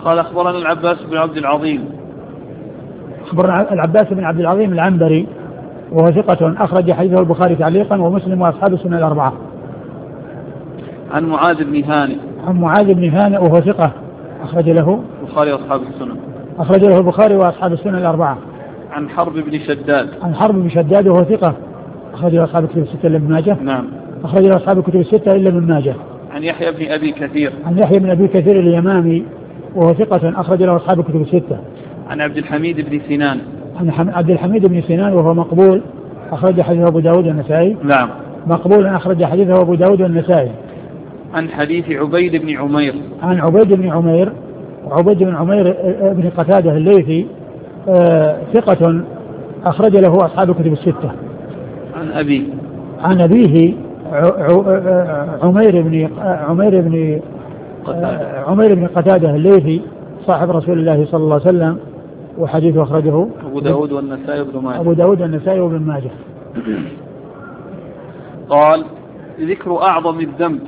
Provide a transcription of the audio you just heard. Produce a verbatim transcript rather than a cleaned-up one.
قال أخبرنا العباس بن عبد العظيم. أخبرنا العباس بن عبد العظيم العنبري وهو ثقة أخرج حديثه البخاري تعليقا ومسلم وأصحاب السنن الأربعة. عن معاذ بن هانئ. عن معاذ بن هانئ وهو ثقة أخرج له البخاري وأصحاب السنن. أخرج له البخاري وأصحاب السنن الأربعة. عن حرب بن شداد. عن حرب بن شداد وهو ثقة أخرج له أصحاب الكتب الستة إلا ابن ماجه. نعم. أخرج له أصحاب الكتب الستة إلا ابن ماجه. عن يحيى بن أبي كثير. عن يحيى بن أبي كثير اليمامي وهو ثقة أخرج له أصحاب الكتب الستة. عن عبد الحميد بن سنان. عن عبد الحميد بن سنان وهو مقبول أخرج حديثه أبو داود والنسائي. نعم. مقبول أخرج حديثه أبو داود والنسائي. عن حديث عبيد بن عمير. عن عبيد بن عمير وعبيد بن عمير بن قتادة الليثي آه ثقة أخرج له أصحاب الكتب الستة. عن أبي عن أبيه عمير بن عمير بن عمير بن قتادة الليثي صاحب رسول الله صلى الله عليه وسلم وحديثه أخرجه أبو داود والنسائي وابن ماجه. أبو داود والنسائي وابن ماجه. قال ذكر أعظم الذنب